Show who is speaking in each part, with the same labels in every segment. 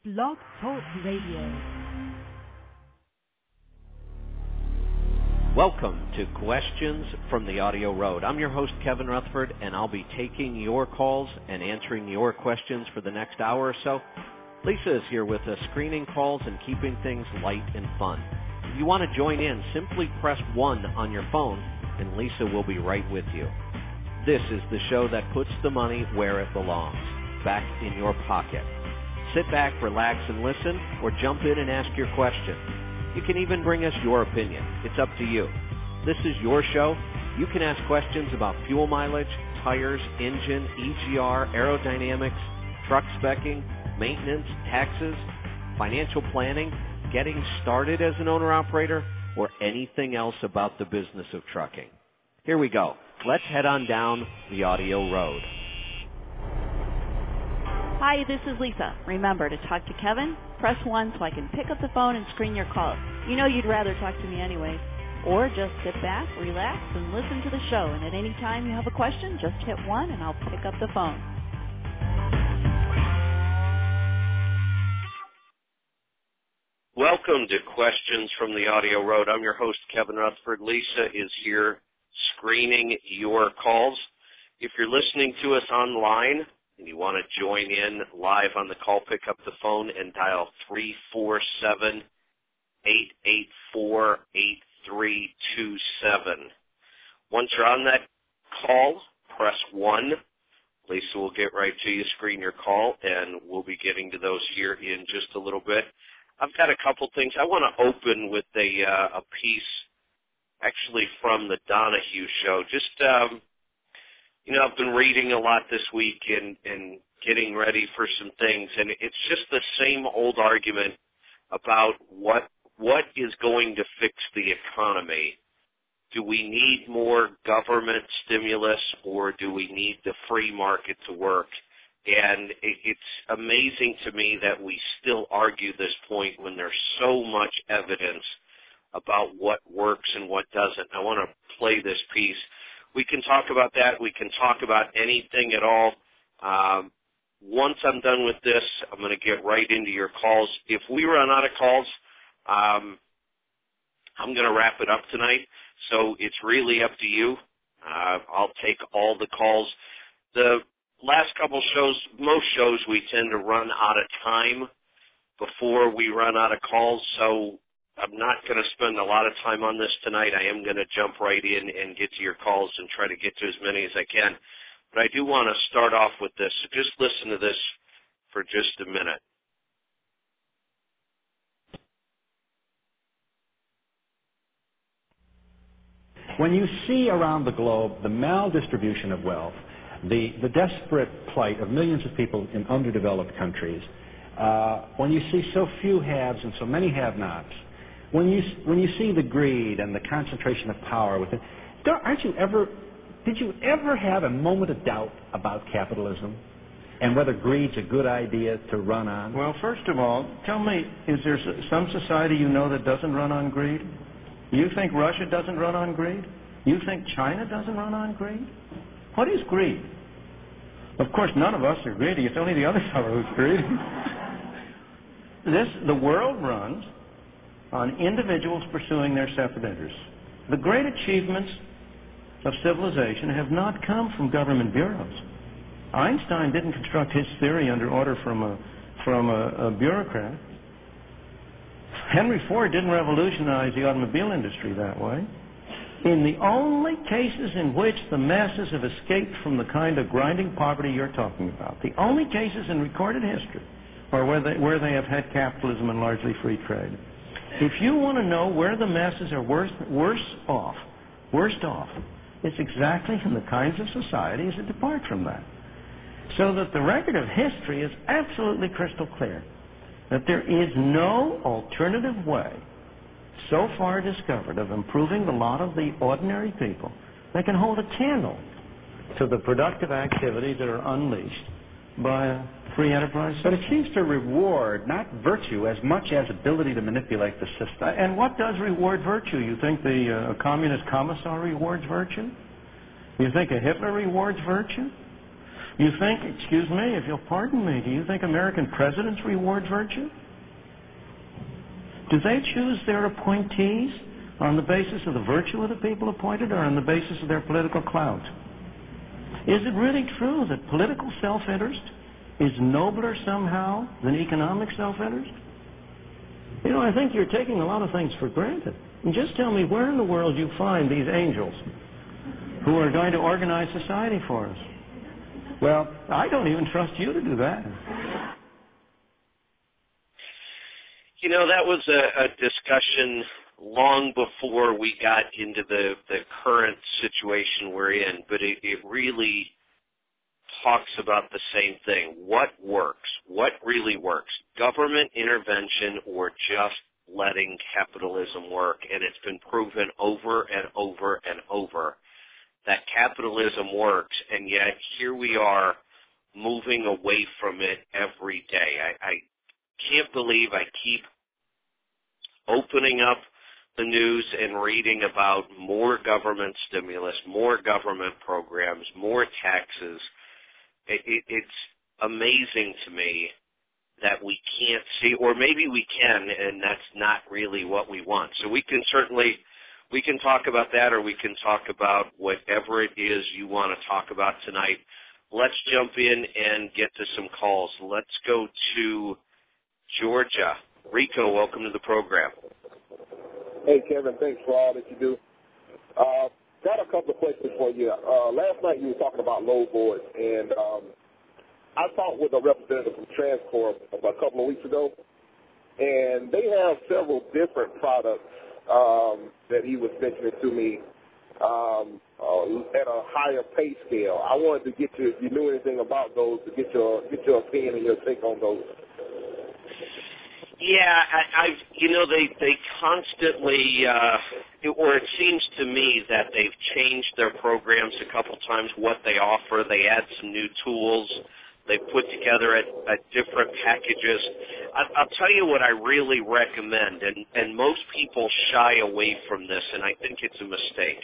Speaker 1: Blog Talk Radio.
Speaker 2: Welcome to Questions from the Audio Road. I'm your host, Kevin Rutherford, and I'll be taking your calls and answering your questions for the next hour or so. Lisa is here with us, screening calls and keeping things light and fun. If you want to join in, simply press 1 on your phone, and Lisa will be right with you. This is the show that puts the money where it belongs, back in your pocket. Sit back, relax, and listen, or jump in and ask your question. You can even bring us your opinion. It's up to you. This is your show. You can ask questions about fuel mileage, tires, engine, EGR, aerodynamics, truck specking, maintenance, taxes, financial planning, getting started as an owner-operator, or anything else about the business of trucking. Here we go. Let's head on down the audio road.
Speaker 3: Hi, this is Lisa. Remember, to talk to Kevin, press 1 so I can pick up the phone and screen your calls. You know you'd rather talk to me anyway. Or just sit back, relax, and listen to the show. And at any time you have a question, just hit 1 and I'll pick up the phone.
Speaker 2: Welcome to Questions from the Audio Road. I'm your host, Kevin Rutherford. Lisa is here screening your calls. If you're listening to us online and you want to join in live on the call, pick up the phone and dial 347-884-8327. Once you're on that call, press 1. Lisa will get right to you, screen your call, and we'll be getting to those here in just a little bit. I've got a couple things. I want to open with a piece actually from the Donahue Show. I've been reading a lot this week and getting ready for some things, and it's just the same old argument about what is going to fix the economy. Do we need more government stimulus, or do we need the free market to work? And it's amazing to me that we still argue this point when there's so much evidence about what works and what doesn't. I want to play this piece. We can talk about that. We can talk about anything at all. Once I'm done with this, I'm going to get right into your calls. If we run out of calls, I'm going to wrap it up tonight. So it's really up to you. I'll take all the calls. The last couple shows, most shows, we tend to run out of time before we run out of calls. So I'm not going to spend a lot of time on this tonight. I am going to jump right in and get to your calls and try to get to as many as I can. But I do want to start off with this. So just listen to this for just a minute.
Speaker 4: When you see around the globe the maldistribution of wealth, the desperate plight of millions of people in underdeveloped countries, when you see so few haves and so many have-nots, when you see the greed and the concentration of power within, did you ever have a moment of doubt about capitalism and whether greed's a good idea to run on?
Speaker 5: Well, first of all, tell me, is there some society you know that doesn't run on greed? You think Russia doesn't run on greed? You think China doesn't run on greed? What is greed? Of course, none of us are greedy. It's only the other fellow who's greedy. The world runs on individuals pursuing their separate interests. The great achievements of civilization have not come from government bureaus. Einstein didn't construct his theory under order from a bureaucrat. Henry Ford didn't revolutionize the automobile industry that way. In the only cases in which the masses have escaped from the kind of grinding poverty you're talking about, the only cases in recorded history are where they have had capitalism and largely free trade. If you want to know where the masses are worst off, it's exactly in the kinds of societies that depart from that. So that the record of history is absolutely crystal clear that there is no alternative way so far discovered of improving the lot of the ordinary people that can hold a candle to the productive activities that are unleashed by a free enterprise system.
Speaker 4: But it seems to reward not virtue as much as ability to manipulate the system.
Speaker 5: And what does reward virtue? You think a communist commissar rewards virtue? You think a Hitler rewards virtue? You think, excuse me, if you'll pardon me, do you think American presidents reward virtue? Do they choose their appointees on the basis of the virtue of the people appointed or on the basis of their political clout? Is it really true that political self-interest is nobler somehow than economic self-interest? You know, I think you're taking a lot of things for granted. And just tell me where in the world you find these angels who are going to organize society for us. Well, I don't even trust you to do that.
Speaker 2: You know, that was a discussion long before we got into the current situation we're in, but it really talks about the same thing. What works? What really works? Government intervention or just letting capitalism work? And it's been proven over and over and over that capitalism works, and yet here we are moving away from it every day. I can't believe I keep opening up the news and reading about more government stimulus, more government programs, more taxes. It's amazing to me that we can't see, or maybe we can, and that's not really what we want. So we can talk about that, or we can talk about whatever it is you want to talk about tonight. Let's jump in and get to some calls. Let's go to Georgia. Rico, welcome to the program.
Speaker 6: Hey, Kevin, thanks for all that you do. Got a couple of questions for you. Last night you were talking about load boards, and I talked with a representative from Transcorp a couple of weeks ago, and they have several different products that he was mentioning to me at a higher pay scale. I wanted to get you, if you knew anything about those, to get your opinion and your take on those.
Speaker 2: Yeah, they constantly, or it seems to me that they've changed their programs a couple times, what they offer. They add some new tools. They put together a different packages. I'll tell you what I really recommend, and most people shy away from this, and I think it's a mistake.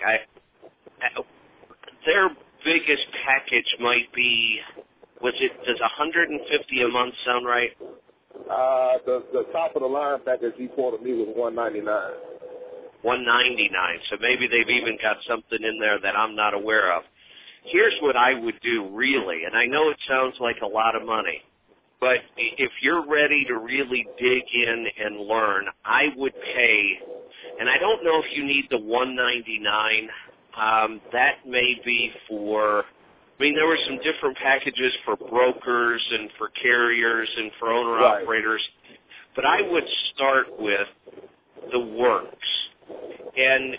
Speaker 2: Their biggest package might be, does $150 a month sound right?
Speaker 6: The top of the line package he quoted me was $199.
Speaker 2: $199. So maybe they've even got something in there that I'm not aware of. Here's what I would do, really, and I know it sounds like a lot of money, but if you're ready to really dig in and learn, I would pay, and I don't know if you need the $199. That may be for, there were some different packages for brokers and for carriers and for owner-operators, but I would start with the works. And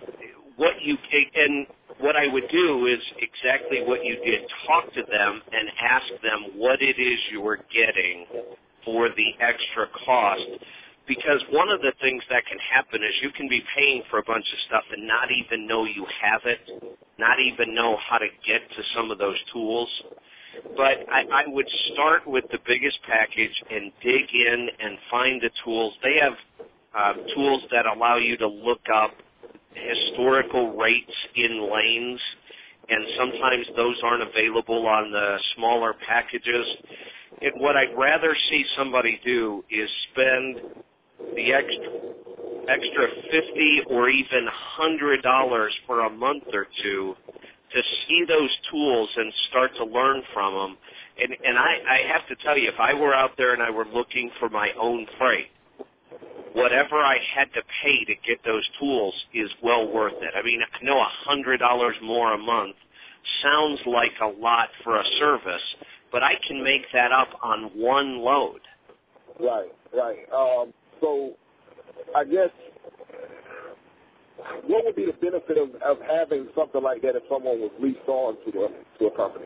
Speaker 2: what I would do is exactly what you did. Talk to them and ask them what it is you're getting for the extra cost. Because one of the things that can happen is you can be paying for a bunch of stuff and not even know you have it, not even know how to get to some of those tools. But I would start with the biggest package and dig in and find the tools. They have tools that allow you to look up historical rates in lanes, and sometimes those aren't available on the smaller packages. And what I'd rather see somebody do is spend the extra $50 or even $100 for a month or two to see those tools and start to learn from them. And I have to tell you, if I were out there and I were looking for my own freight, whatever I had to pay to get those tools is well worth it. I know $100 more a month sounds like a lot for a service, but I can make that up on one load.
Speaker 6: Right. So I guess what would be the benefit of having something like that if someone was leased on to a company?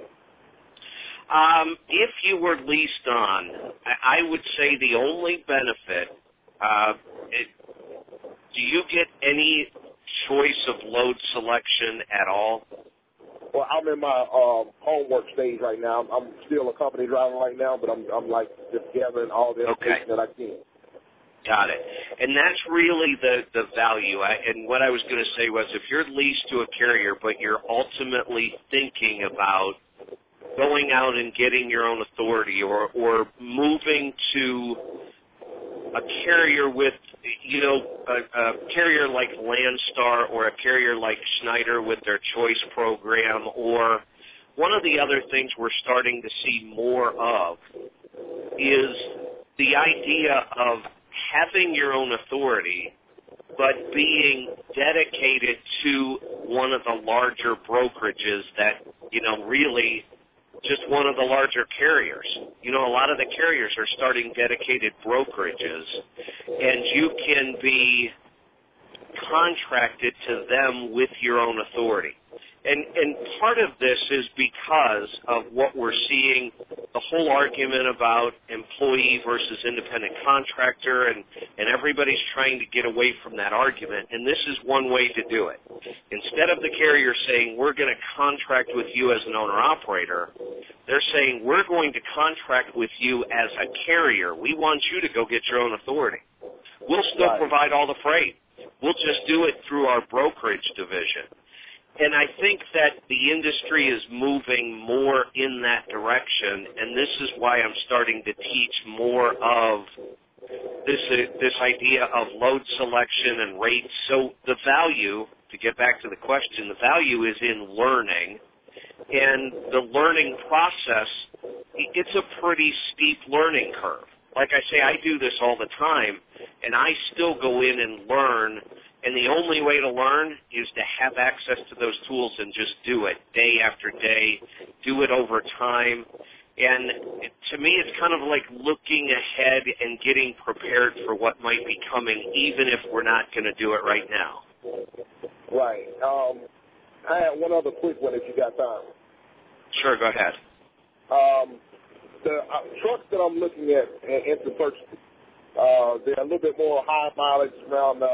Speaker 2: If you were leased on, I would say the only benefit, do you get any choice of load selection at all?
Speaker 6: Well, I'm in my homework stage right now. I'm still a company driver right now, but I'm like just gathering all the information that I can.
Speaker 2: Got it. And that's really the value. And what I was going to say was if you're leased to a carrier, but you're ultimately thinking about going out and getting your own authority, or moving to a carrier with, a carrier like Landstar or a carrier like Schneider with their choice program, or one of the other things we're starting to see more of is the idea of having your own authority, but being dedicated to one of the larger brokerages that, really just one of the larger carriers. A lot of the carriers are starting dedicated brokerages, and you can be contracted to them with your own authority. And part of this is because of what we're seeing, the whole argument about employee versus independent contractor, and everybody's trying to get away from that argument, and this is one way to do it. Instead of the carrier saying, we're going to contract with you as an owner-operator, they're saying, we're going to contract with you as a carrier. We want you to go get your own authority. We'll still provide all the freight. We'll just do it through our brokerage division. And I think that the industry is moving more in that direction, and this is why I'm starting to teach more of this idea of load selection and rates. So the value, to get back to the question, the value is in learning, and the learning process, it's a pretty steep learning curve. Like I say, I do this all the time, and I still go in and learn. And the only way to learn is to have access to those tools and just do it day after day, do it over time. And to me, it's kind of like looking ahead and getting prepared for what might be coming, even if we're not going to do it right now.
Speaker 6: Right. I have one other quick one if you got time.
Speaker 2: Sure, go ahead.
Speaker 6: The trucks that I'm looking at into purchasing, they're a little bit more high mileage, around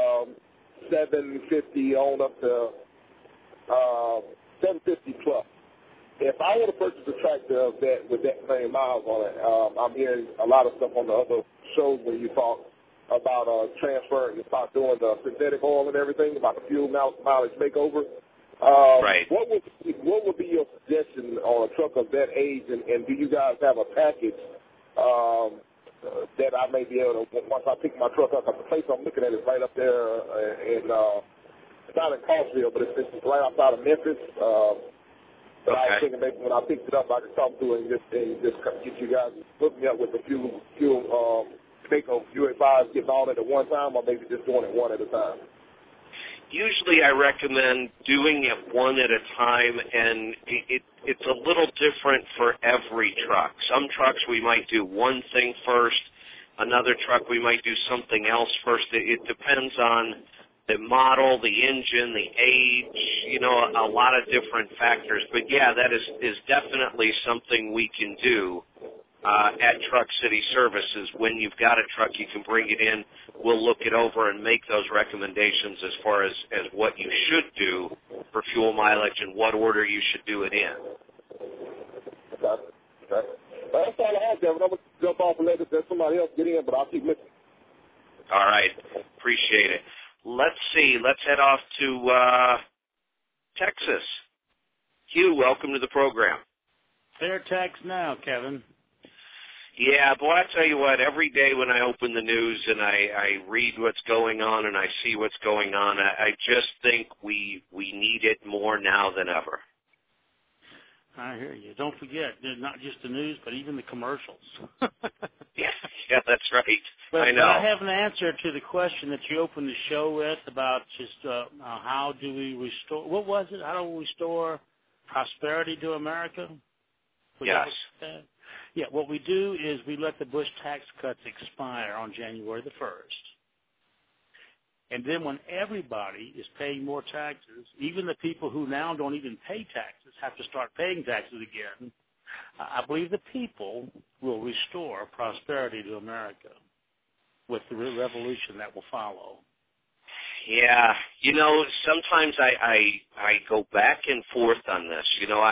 Speaker 6: 750 on up to 750 plus. If I were to purchase a tractor of that with that many miles on it, I'm hearing a lot of stuff on the other shows when you talk about transferring, about doing the synthetic oil and everything, about the fuel mileage makeover.
Speaker 2: Right.
Speaker 6: What would be your suggestion on a truck of that age, and do you guys have a package that I may be able to, once I pick my truck up, the place I'm looking at is right up there in, it's not in Carsville, but it's right outside of Memphis. But I was thinking maybe when I picked it up, I could talk to it and just get you guys, hook me up with the fuel makeover, UA5s, getting all that at one time, or maybe just doing it one at a time.
Speaker 2: Usually I recommend doing it one at a time, and it's a little different for every truck. Some trucks we might do one thing first. Another truck we might do something else first. It depends on the model, the engine, the age, a lot of different factors. But, yeah, that is definitely something we can do at Truck City Services. When you've got a truck, you can bring it in. We'll look it over and make those recommendations as far as what you should do for fuel mileage and what order you should do it in.
Speaker 6: Okay. Well, that's all I have, Kevin. I'm going to jump off and let somebody else get in, but I'll keep listening.
Speaker 2: All right. Appreciate it. Let's see. Let's head off to Texas. Hugh, welcome to the program.
Speaker 7: Fair tax now, Kevin.
Speaker 2: Yeah, boy, I tell you what, every day when I open the news and I read what's going on and I see what's going on, I just think we need it more now than ever.
Speaker 7: I hear you. Don't forget, not just the news, but even the commercials.
Speaker 2: Yeah, that's right.
Speaker 7: But,
Speaker 2: I know.
Speaker 7: But I have an answer to the question that you opened the show with about just how do we restore, what was it? How do we restore prosperity to America?
Speaker 2: Yes.
Speaker 7: Yeah, what we do is we let the Bush tax cuts expire on January the 1st. And then when everybody is paying more taxes, even the people who now don't even pay taxes have to start paying taxes again, I believe the people will restore prosperity to America with the revolution that will follow.
Speaker 2: Yeah, sometimes I go back and forth on this.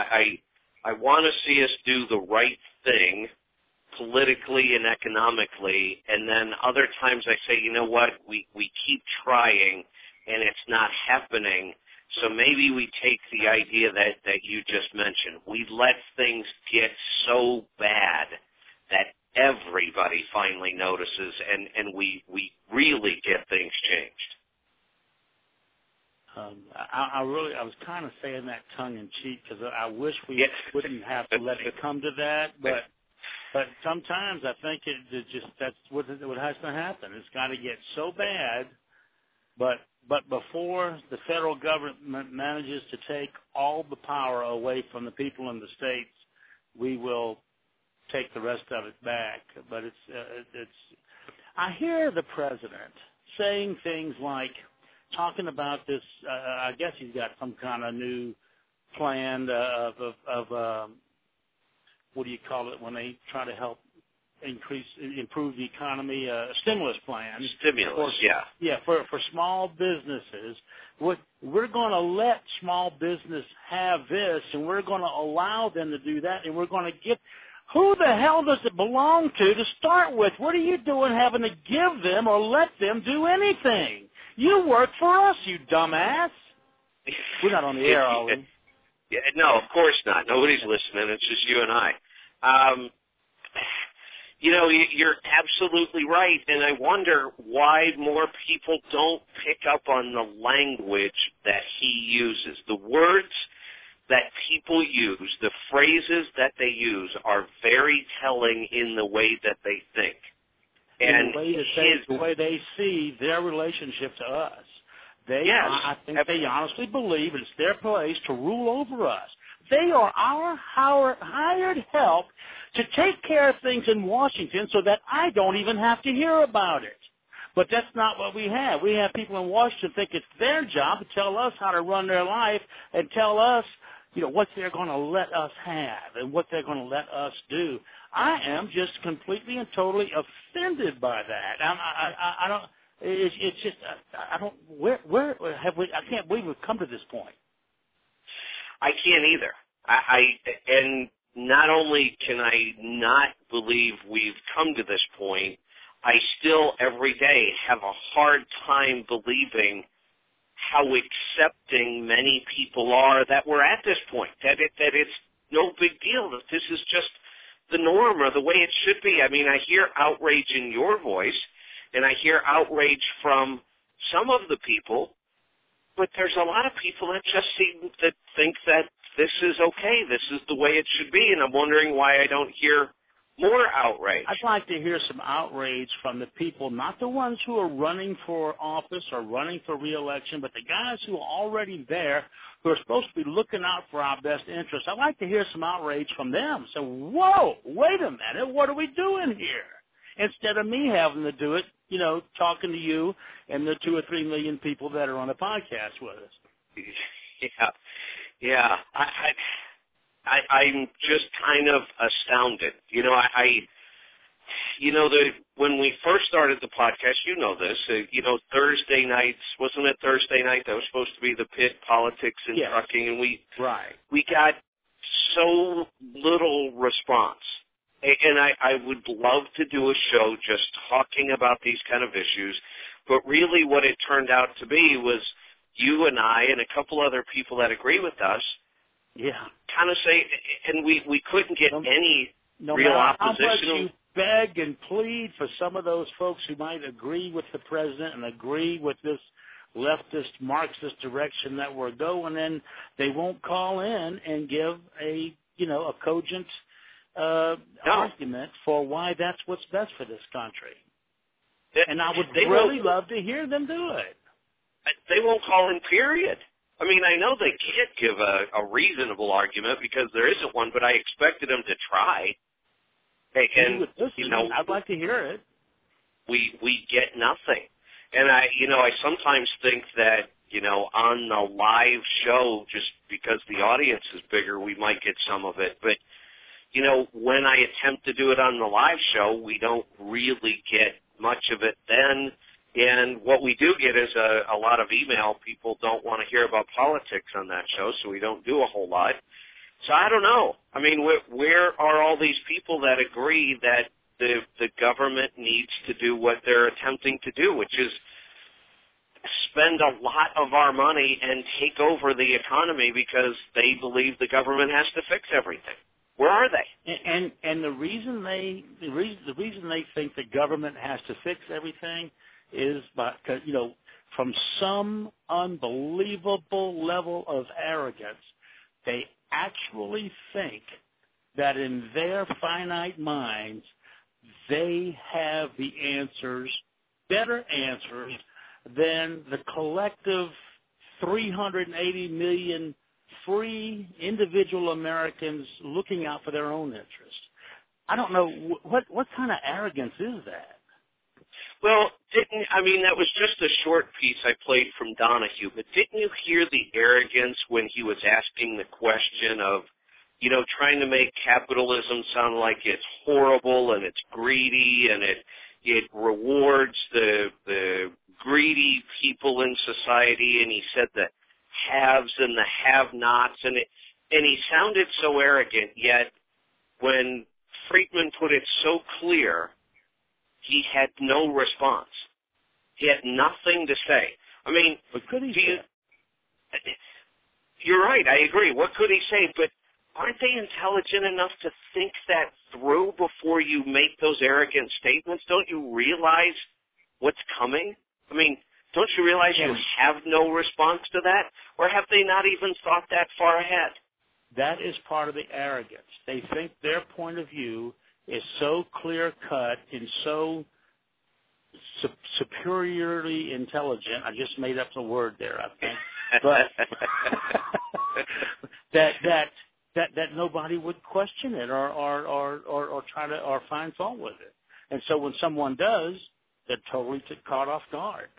Speaker 2: I want to see us do the right thing politically and economically, and then other times I say, you know what, we keep trying and it's not happening, So maybe we take the idea that you just mentioned. We let things get so bad that everybody finally notices, and we really get things changed.
Speaker 7: I was kind of saying that tongue in cheek because I wish we wouldn't have to let it come to that, but sometimes I think that's what has to happen. It's got to get so bad, but before the federal government manages to take all the power away from the people in the states, we will take the rest of it back. But it's. I hear the president saying things like, talking about this. I guess he's got some kind of new plan of what do you call it when they try to help improve the economy? Stimulus plan.
Speaker 2: Stimulus,
Speaker 7: for small businesses. We're going to let small business have this, and we're going to allow them to do that, and we're going to give. Who the hell does it belong to start with? What are you doing having to give them or let them do anything? You work for us, you dumbass. We're not on the air, are we?
Speaker 2: Yeah, no, of course not. Nobody's listening. It's just you and I. You're absolutely right, and I wonder why more people don't pick up on the language that he uses. The words that people use, the phrases that they use, are very telling in the way that they think.
Speaker 7: And the way they see their relationship to us. I think they honestly believe it's their place to rule over us. They are our hired help to take care of things in Washington so that I don't even have to hear about it. But that's not what we have. We have people in Washington think it's their job to tell us how to run their life and tell us, what they're going to let us have and what they're going to let us do. I am just completely and totally offended by that. I don't. It's just I don't. Where have we? I can't believe we've come to this point.
Speaker 2: I can't either. And not only can I not believe we've come to this point, I still every day have a hard time believing how accepting many people are that we're at this point, that it's no big deal, that this is just the norm or the way it should be. I mean, I hear outrage in your voice, and I hear outrage from some of the people, but there's a lot of people that just seem to think that this is okay, this is the way it should be, and I'm wondering why I don't hear more outrage.
Speaker 7: I'd like to hear some outrage from the people, not the ones who are running for office or running for re-election, but the guys who are already there, who are supposed to be looking out for our best interests. I'd like to hear some outrage from them. So, whoa, wait a minute, what are we doing here? Instead of me having to do it, talking to you and the 2 or 3 million people that are on the podcast with us.
Speaker 2: Yeah. I'm just kind of astounded. When we first started the podcast, Thursday nights, wasn't it Thursday night? That was supposed to be the pit, politics and trucking, and we got so little response. And I would love to do a show just talking about these kind of issues, but really what it turned out to be was you and I and a couple other people that agree with us kind of say, and we couldn't get any real opposition.
Speaker 7: How much you beg and plead for some of those folks who might agree with the president and agree with this leftist Marxist direction that we're going in, they won't call in and give a cogent argument for why that's what's best for this country. And I would really love to hear them do it.
Speaker 2: They won't call in, period. I mean, I know they can't give a reasonable argument because there isn't one, but I expected them to try. And
Speaker 7: I'd like to hear it.
Speaker 2: We get nothing. And I sometimes think that, on the live show, just because the audience is bigger, we might get some of it. But, when I attempt to do it on the live show, we don't really get much of it then. And what we do get is a lot of email. People don't want to hear about politics on that show, so we don't do a whole lot. So I don't know. I mean, where are all these people that agree that the government needs to do what they're attempting to do, which is spend a lot of our money and take over the economy because they believe the government has to fix everything. Where are they?
Speaker 7: And the reason they think the government has to fix everything is because, from some unbelievable level of arrogance, they actually think that in their finite minds they have the answers, better answers than the collective 380 million free individual Americans looking out for their own interests. I don't know what kind of arrogance is that.
Speaker 2: Well, that was just a short piece I played from Donahue, but didn't you hear the arrogance when he was asking the question of, trying to make capitalism sound like it's horrible and it's greedy and it rewards the greedy people in society, and he said the haves and the have-nots, and he sounded so arrogant, yet when Friedman put it so clear, he had no response. He had nothing to say.
Speaker 7: What could he say?
Speaker 2: You're right, I agree. What could he say? But aren't they intelligent enough to think that through before you make those arrogant statements? Don't you realize what's coming? Don't you realize you have no response to that? Or have they not even thought that far ahead?
Speaker 7: That is part of the arrogance. They think their point of view is so clear-cut and so superiorly intelligent. I just made up the word there, I think. But that nobody would question it or try to or find fault with it. And so when someone does, they're totally caught off guard.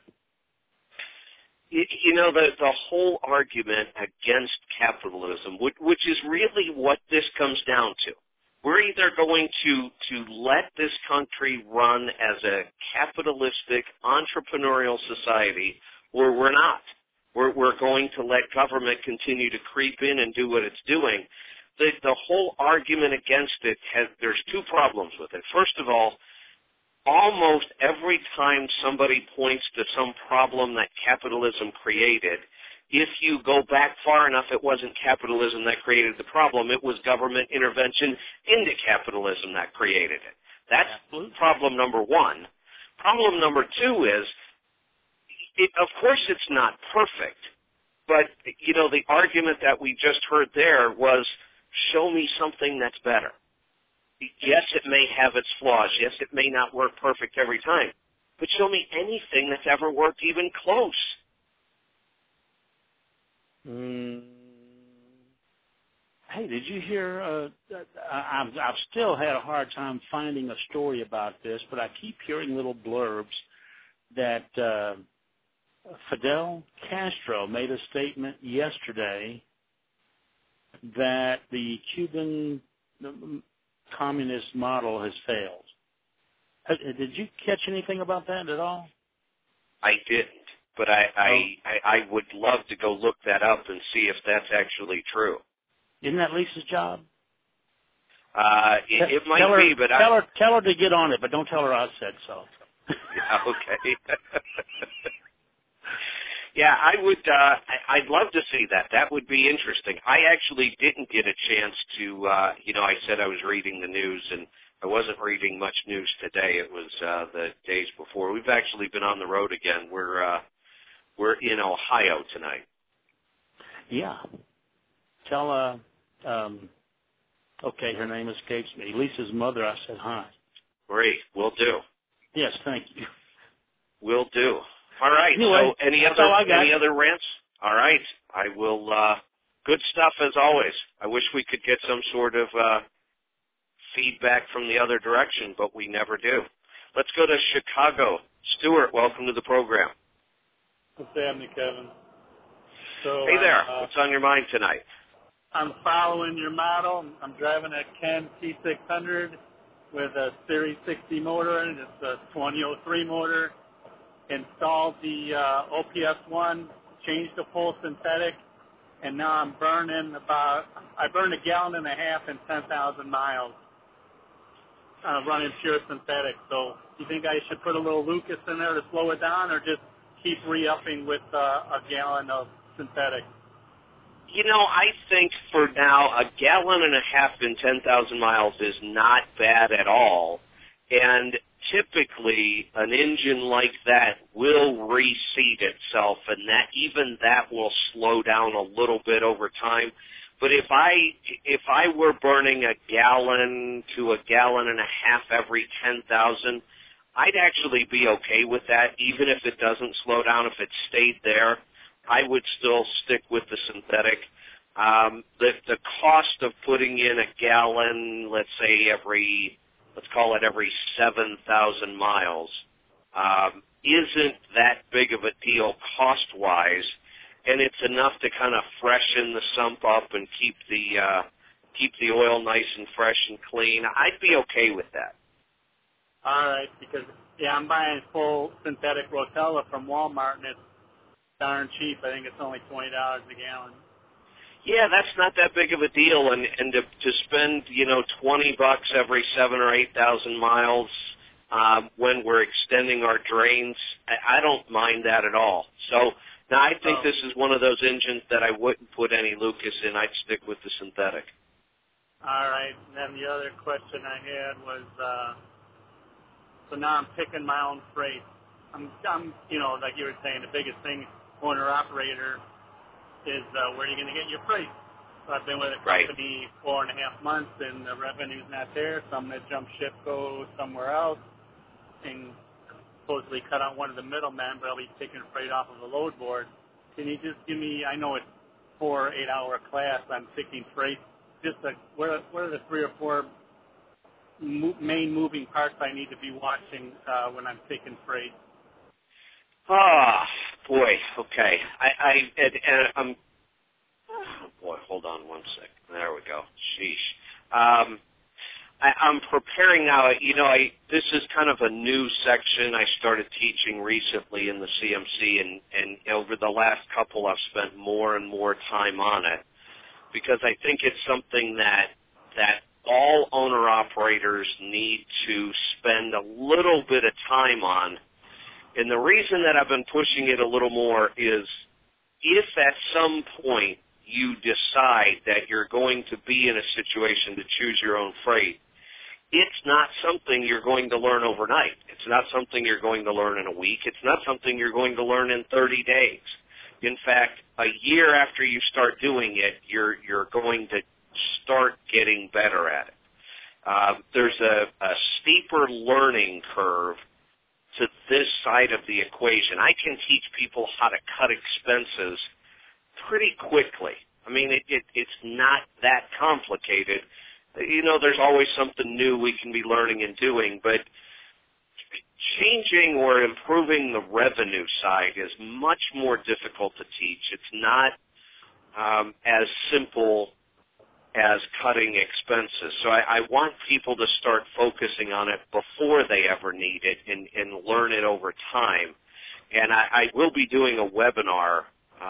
Speaker 2: The whole argument against capitalism, which is really what this comes down to. We're either going to let this country run as a capitalistic, entrepreneurial society, or we're not. We're going to let government continue to creep in and do what it's doing. The whole argument against it there's two problems with it. First of all, almost every time somebody points to some problem that capitalism created, if you go back far enough, it wasn't capitalism that created the problem. It was government intervention into capitalism that created it. That's problem number one. Problem number two is, of course it's not perfect, but, the argument that we just heard there was, show me something that's better. Yes, it may have its flaws. Yes, it may not work perfect every time. But show me anything that's ever worked even close.
Speaker 7: Hey, did you hear? I've still had a hard time finding a story about this, but I keep hearing little blurbs that Fidel Castro made a statement yesterday that the Cuban communist model has failed. Did you catch anything about that at all?
Speaker 2: I didn't. But I would love to go look that up and see if that's actually true.
Speaker 7: Isn't that Lisa's job?
Speaker 2: It might be, but
Speaker 7: tell her to get on it, but don't tell her I said so.
Speaker 2: Yeah, okay. Yeah, I would. I'd love to see that. That would be interesting. I actually didn't get a chance to. I said I was reading the news, and I wasn't reading much news today. It was the days before. We've actually been on the road again. We're in Ohio tonight.
Speaker 7: Yeah. Tell okay, her name escapes me. Lisa's mother, I said hi.
Speaker 2: Great, will do.
Speaker 7: Yes, thank you.
Speaker 2: Will do. All right,
Speaker 7: anyway,
Speaker 2: so any other rants? All right, I will, good stuff as always. I wish we could get some sort of feedback from the other direction, but we never do. Let's go to Chicago. Stuart, welcome to the program.
Speaker 8: What's happening, Kevin? So,
Speaker 2: hey there. What's on your mind tonight?
Speaker 8: I'm following your model. I'm driving a Ken T600 with a Series 60 motor, and it's a 2003 motor. Installed the OPS1, changed to full synthetic, and now I'm burning I burned 1.5 gallons in 10,000 miles running pure synthetic. So you think I should put a little Lucas in there to slow it down, or just keep re-upping with a gallon of synthetic?
Speaker 2: I think for now, 1.5 gallons in 10,000 miles is not bad at all. And typically, an engine like that will reseat itself, and that will slow down a little bit over time. But if I were burning 1 gallon to 1.5 gallons every 10,000, I'd actually be okay with that, even if it doesn't slow down. If it stayed there, I would still stick with the synthetic. The cost of putting in 1 gallon, let's call it every 7,000 miles, isn't that big of a deal cost-wise, and it's enough to kind of freshen the sump up and keep the oil nice and fresh and clean. I'd be okay with that.
Speaker 8: All right, because I'm buying full synthetic Rotella from Walmart, and it's darn cheap. I think it's only $20 a gallon.
Speaker 2: Yeah, that's not that big of a deal, and to spend $20 every 7,000 or 8,000 miles when we're extending our drains, I don't mind that at all. So now I think this is one of those engines that I wouldn't put any Lucas in. I'd stick with the synthetic.
Speaker 8: All right. And then the other question I had was, so now I'm picking my own freight. I'm like you were saying, the biggest thing, owner-operator, is where are you going to get your freight? So I've been with a company 4.5 months, and the revenue's not there. So I'm going to jump ship, go somewhere else, and supposedly cut out one of the middlemen, but I'll be taking freight off of a load board. Can you just give me, I know it's 4 8-hour class, I'm picking freight, just what are the 3 or 4 main moving parts I need to be watching when I'm taking freight?
Speaker 2: Boy, okay. I'm hold on one sec. There we go. Sheesh. I'm preparing now. This is kind of a new section I started teaching recently in the CMC, and over the last couple I've spent more and more time on it because I think it's something that all owner-operators need to spend a little bit of time on. And the reason that I've been pushing it a little more is if at some point you decide that you're going to be in a situation to choose your own freight, it's not something you're going to learn overnight. It's not something you're going to learn in a week. It's not something you're going to learn in 30 days. In fact, a year after you start doing it, you're going to start getting better at it. There's a steeper learning curve to this side of the equation. I can teach people how to cut expenses pretty quickly. I mean, it's not that complicated. There's always something new we can be learning and doing, but changing or improving the revenue side is much more difficult to teach. It's not as simple as cutting expenses. So I want people to start focusing on it before they ever need it and learn it over time. And I will be doing a webinar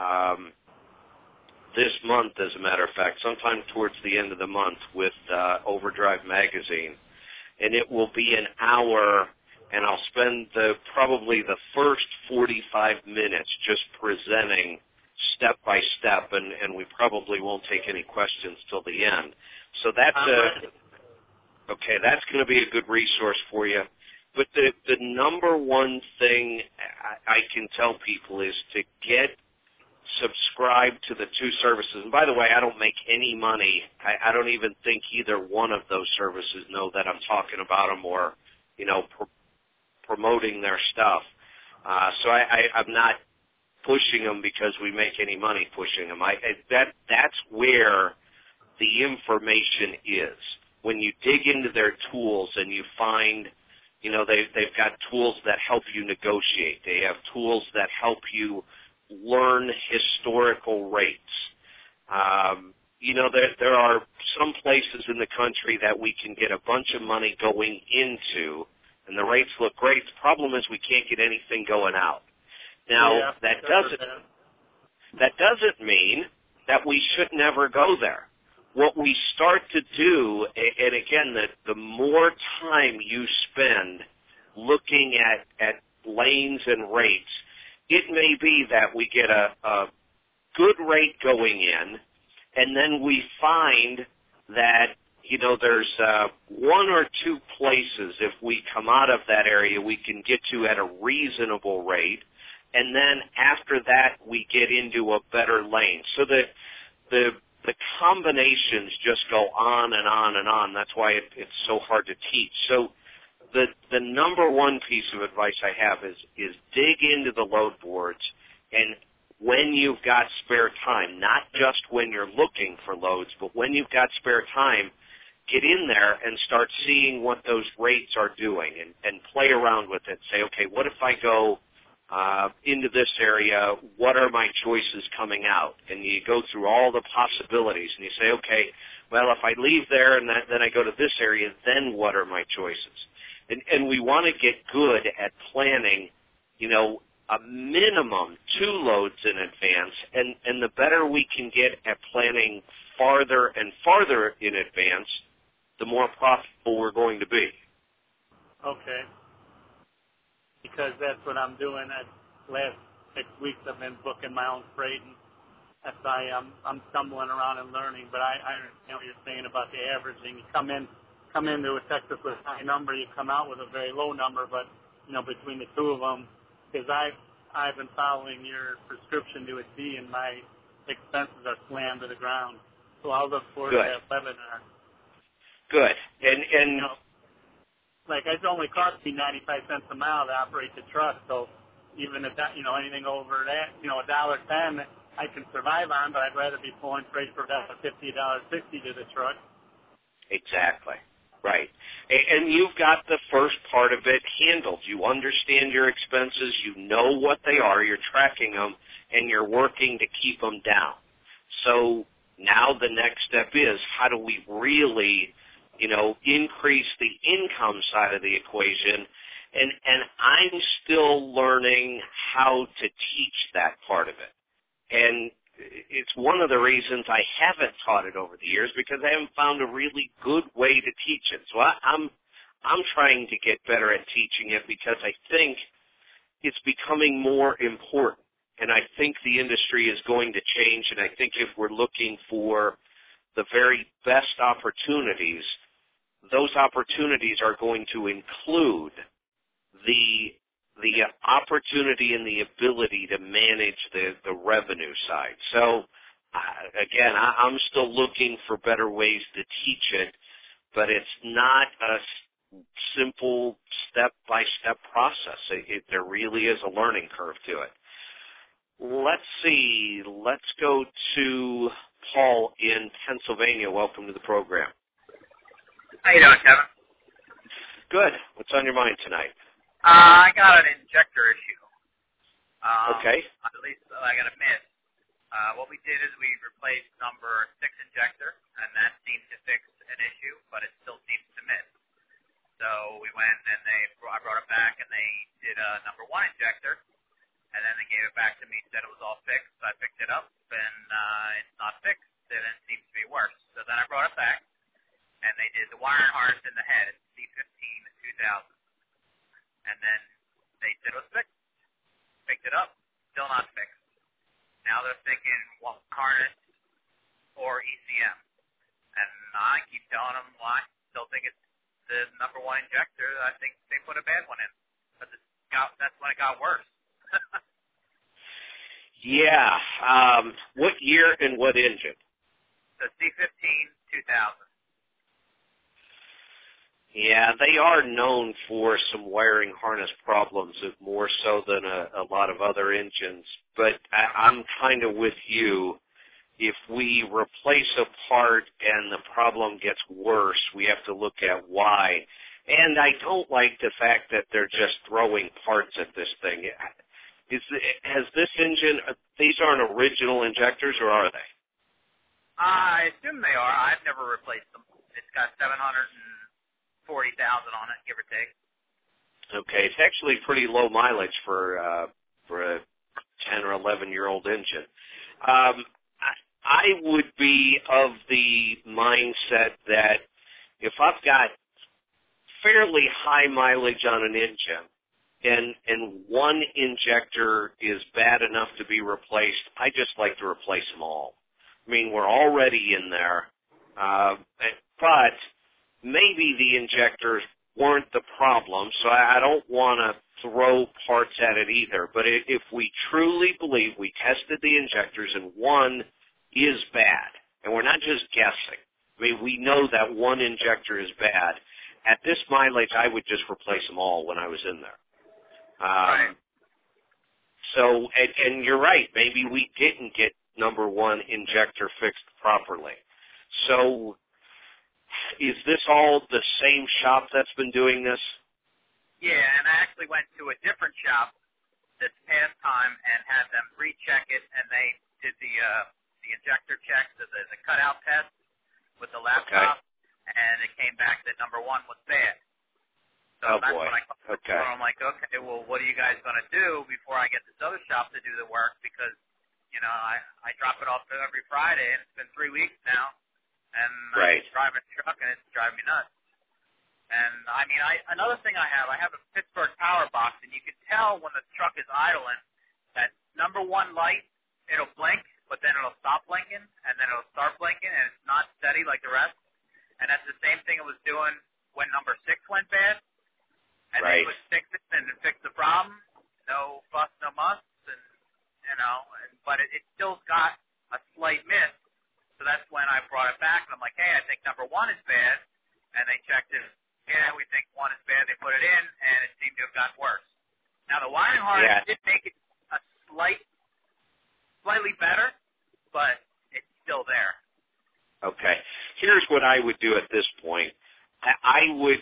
Speaker 2: this month, as a matter of fact, sometime towards the end of the month with Overdrive Magazine. And it will be an hour, and I'll spend probably the first 45 minutes just presenting step by step, and we probably won't take any questions till the end. So that's that's going to be a good resource for you. But the number one thing I can tell people is to get subscribed to the 2 services. And by the way, I don't make any money. I don't even think either one of those services know that I'm talking about them or, promoting their stuff. So I'm not pushing them because we make any money pushing them. That's where the information is. When you dig into their tools and you find, they've got tools that help you negotiate. They have tools that help you learn historical rates. There are some places in the country that we can get a bunch of money going into, and the rates look great. The problem is we can't get anything going out. Now, that doesn't mean that we should never go there. What we start to do, and again, the more time you spend looking at lanes and rates, it may be that we get a good rate going in, and then we find that, there's one or two places, if we come out of that area, we can get to at a reasonable rate, and then after that we get into a better lane. So the combinations just go on and on and on. That's why it's so hard to teach. So the number one piece of advice I have is dig into the load boards, and when you've got spare time, not just when you're looking for loads, but when you've got spare time, get in there and start seeing what those rates are doing and play around with it. Say, okay, what if I go into this area? What are my choices coming out? And you go through all the possibilities, and you say, okay, well, if I leave there and then I go to this area, then what are my choices? And we want to get good at planning, a minimum 2 loads in advance, and the better we can get at planning farther and farther in advance, the more profitable we're going to be.
Speaker 8: Okay. Because that's what I'm doing. Last 6 weeks I've been booking my own freight, and that's why I'm stumbling around and learning. But I understand what you're saying about the averaging. You come into a Texas with a high number, you come out with a very low number, but between the two of them, because I've been following your prescription to a T, and my expenses are slammed to the ground. So I'll look forward to that webinar.
Speaker 2: Good. And
Speaker 8: like, it only cost me 95 cents a mile to operate the truck, so even if that, anything over that, $1.10 I can survive on, but I'd rather be pulling freight for $1.50, $1.60 to the truck.
Speaker 2: Exactly. Right. And you've got the first part of it handled. You understand your expenses, you know what they are, you're tracking them, and you're working to keep them down. So now the next step is, how do we really increase the income side of the equation? And I'm still learning how to teach that part of it. And it's one of the reasons I haven't taught it over the years, because I haven't found a really good way to teach it. So I'm trying to get better at teaching it, because I think it's becoming more important. And I think the industry is going to change, and I think if we're looking for the very best opportunities, those opportunities are going to include the opportunity and the ability to manage the revenue side. So, again, I'm still looking for better ways to teach it, but it's not a simple step-by-step process. There really is a learning curve to it. Let's see. Let's go to Paul in Pennsylvania. Welcome to the program.
Speaker 9: How you doing, Kevin?
Speaker 2: Good. What's on your mind tonight?
Speaker 9: I got an injector issue.
Speaker 2: Okay.
Speaker 9: At least I got a miss. What we did is we replaced number 6 injector, and that seemed to fix an issue, but it still seems to miss. So we went and I brought it back, and they did a number 1 injector, and then they gave it back to me, said it was all fixed. So I picked it up, and it's not fixed, and it seems to be worse. So then I brought it back, and they did the wiring harness in the head. It's C15 2000. And then they said it was fixed. Picked it up, still not fixed. Now they're thinking harness or ECM. And I keep telling them, well, I still think it's the number 1 injector. I think they put a bad one in. But that's when it got worse.
Speaker 2: Yeah. What year and what engine?
Speaker 9: The C15 2000.
Speaker 2: Yeah, they are known for some wiring harness problems, more so than a lot of other engines. But I'm kind of with you. If we replace a part and the problem gets worse, we have to look at why. And I don't like the fact that they're just throwing parts at this thing. Has this engine, these aren't original injectors, or are they?
Speaker 9: I assume they are. I've never replaced them. It's got 740,000 on it, give or take.
Speaker 2: Okay, it's actually pretty low mileage for a 10 or 11-year-old engine. I would be of the mindset that if I've got fairly high mileage on an engine and one injector is bad enough to be replaced, I just like to replace them all. I mean, we're already in there, but maybe the injectors weren't the problem, so I don't want to throw parts at it either. But if we truly believe we tested the injectors and one is bad, and we're not just guessing, I mean, we know that one injector is bad, at this mileage, I would just replace them all when I was in there.
Speaker 9: Right.
Speaker 2: So, and you're right, maybe we didn't get number one injector fixed properly. So, is this all the same shop that's been doing this?
Speaker 9: Yeah, and I actually went to a different shop this past time and had them recheck it, and they did the injector check, the cutout test with the laptop, and it came back that number one was bad. So that's
Speaker 2: boy.
Speaker 9: when I called the store. I'm like, okay, well, what are you guys going to do before I get this other shop to do the work? Because, you know, I drop it off every Friday, and it's been 3 weeks now, and
Speaker 2: right.
Speaker 9: I'm driving a truck, and it's driving me nuts. And, I mean, another thing I have a Pittsburgh power box, and you can tell when the truck is idling that number one light, it'll blink, but then it'll stop blinking, and then it'll start blinking, and it's not steady like the rest. And that's the same thing it was doing when number 6 went bad. And
Speaker 2: right.
Speaker 9: they would fix it and fix the problem. No fuss, no muss, and you know. But it still's got a slight miss. So that's when I brought it back, and I'm like, hey, I think number one is bad. And they checked it. Yeah, we think one is bad. They put it in, and it seemed to have gotten worse. Now the wiring harness did make it a slightly better, but it's still there.
Speaker 2: Okay. Here's what I would do at this point. I would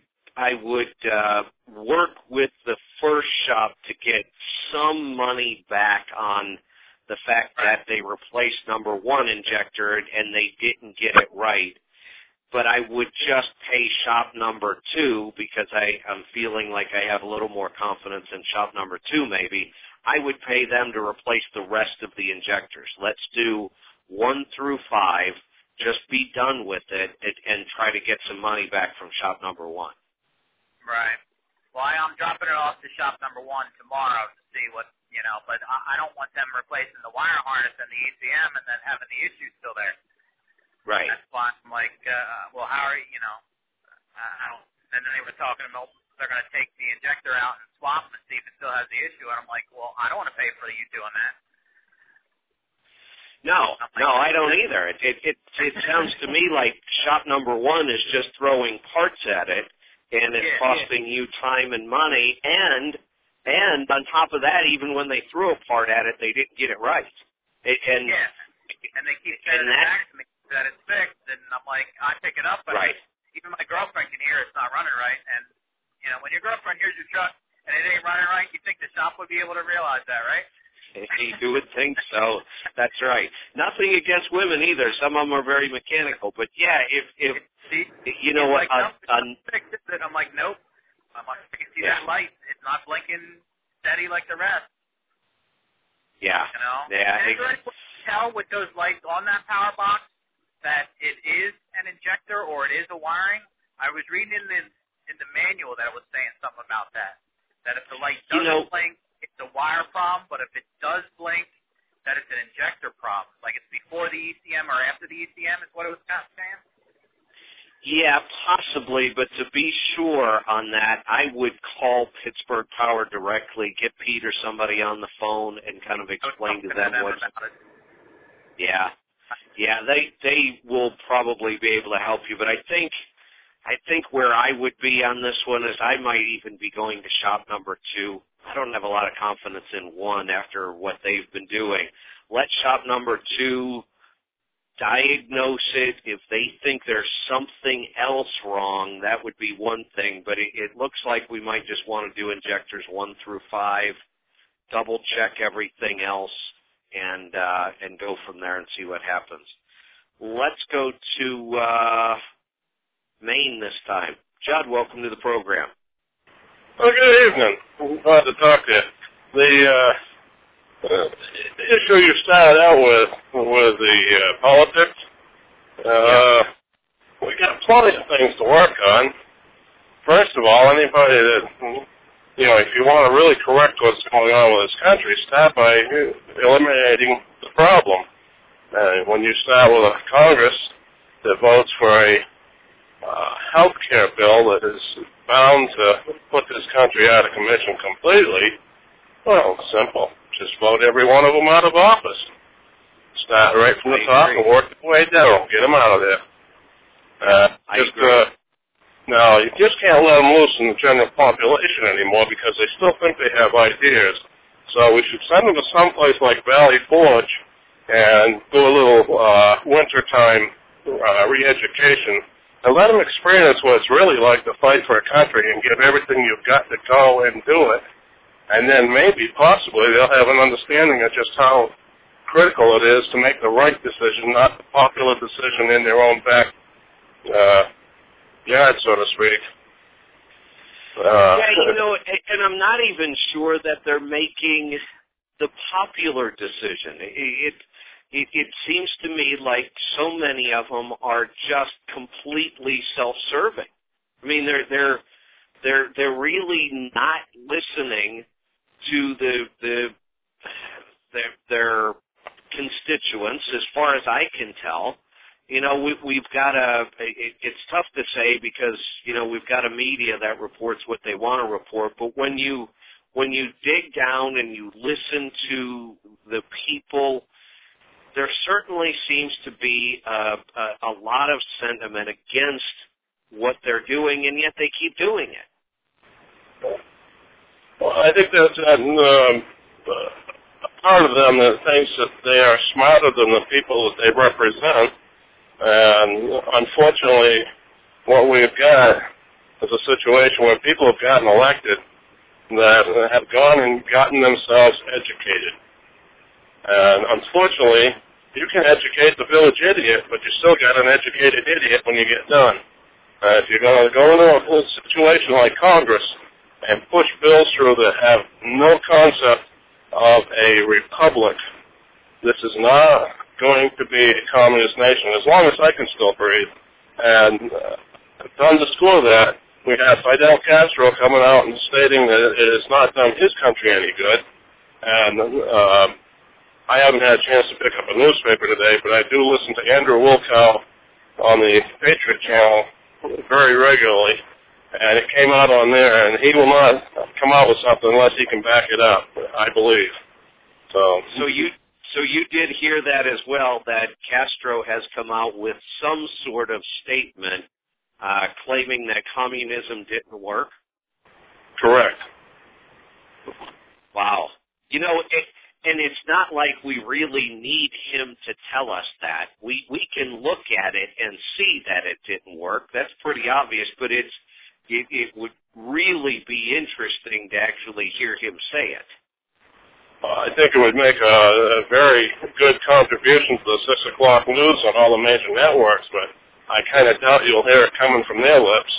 Speaker 2: work with the first shop to get some money back on the fact that they replaced number one injector and they didn't get it right. But I would just pay shop number 2 because I'm feeling like I have a little more confidence in shop number 2 maybe. I would pay them to replace the rest of the injectors. Let's do 1 through 5. Just be done with it and try to get some money back from shop number 1.
Speaker 9: Right. Well, I'm dropping it off to shop number 1 tomorrow to see what, you know, but I don't want them replacing the wire harness and the ECM and then having the issue still there.
Speaker 2: Right.
Speaker 9: That's why I'm like, well, how are you know, I don't, and then they were talking about they're going to take the injector out and swap them and see if it still has the issue. And I'm like, well, I don't want to pay for you doing that.
Speaker 2: No, I don't either. It sounds to me like shop number 1 is just throwing parts at it, and it's costing you time and money, and on top of that, even when they threw a part at it, they didn't get it right. And
Speaker 9: they keep sending it back to me that it's fixed, and I'm like, I pick it up, but even my girlfriend can hear it's not running right, and, you know, when your girlfriend hears your truck and it ain't running right, you think the shop would be able to realize that, right?
Speaker 2: You would think so. That's right. Nothing against women either. Some of them are very mechanical, but yeah, if you know what,
Speaker 9: I'm like, nope. I'm like, I can see that light. It's not blinking steady like the rest.
Speaker 2: Yeah.
Speaker 9: You know?
Speaker 2: Yeah.
Speaker 9: And is there any way to tell with those lights on that power box that it is an injector or it is a wiring? I was reading in the manual that it was saying something about that. That if the light doesn't blink, it's a wire problem, but if it does blink, that it's an injector problem. Like it's before the ECM or after the ECM is what it was saying?
Speaker 2: Yeah, possibly, but to be sure on that, I would call Pittsburgh Power directly, get Pete or somebody on the phone and kind of explain to them what's... Yeah. Yeah, they will probably be able to help you, but I think where I would be on this one is I might even be going to shop number 2. I don't have a lot of confidence in 1 after what they've been doing. Let shop number 2 diagnose it. If they think there's something else wrong, that would be one thing, but it looks like we might just want to do injectors 1 through 5, double check everything else, and go from there and see what happens. Let's go to Maine this time. Judd, welcome to the program.
Speaker 10: Well, good evening. I'm glad to talk to you. The issue you started out with the politics, we got plenty of things to work on. First of all, anybody that if you want to really correct what's going on with this country, start by eliminating the problem. When you start with a Congress that votes for a health care bill that is bound to put this country out of commission completely, well, simple. Just vote every one of them out of office. Start right from the top and work your way down. Get them out of there. No, you just can't let them loose in the general population anymore because they still think they have ideas. So we should send them to someplace like Valley Forge and do a little wintertime re-education and let them experience what it's really like to fight for a country and give everything you've got to go and do it. And then maybe, possibly, they'll have an understanding of just how critical it is to make the right decision, not the popular decision in their own back yard, so to speak.
Speaker 2: And I'm not even sure that they're making the popular decision. It seems to me like so many of them are just completely self-serving. I mean, they're really not listening to their constituents, as far as I can tell. We've got it's tough to say because, we've got a media that reports what they want to report, but when you dig down and you listen to the people, there certainly seems to be a lot of sentiment against what they're doing, and yet they keep doing it.
Speaker 10: Well, I think that's a part of them that thinks that they are smarter than the people that they represent. And unfortunately, what we've got is a situation where people have gotten elected that have gone and gotten themselves educated. And unfortunately, you can educate the village idiot, but you still got an educated idiot when you get done. If you're going to go into a situation like Congress and push bills through that have no concept of a republic, this is not going to be a communist nation as long as I can still breathe. And to underscore that, we have Fidel Castro coming out and stating that it has not done his country any good. And I haven't had a chance to pick up a newspaper today, but I do listen to Andrew Wilkow on the Patriot Channel very regularly. And it came out on there, and he will not come out with something unless he can back it up, I believe.
Speaker 2: So you did hear that as well, that Castro has come out with some sort of statement claiming that communism didn't work?
Speaker 10: Correct.
Speaker 2: Wow. And it's not like we really need him to tell us that. We can look at it and see that it didn't work. That's pretty obvious, but it would really be interesting to actually hear him say it.
Speaker 10: I think it would make a very good contribution to the 6 o'clock news on all the major networks, but I kind of doubt you'll hear it coming from their lips.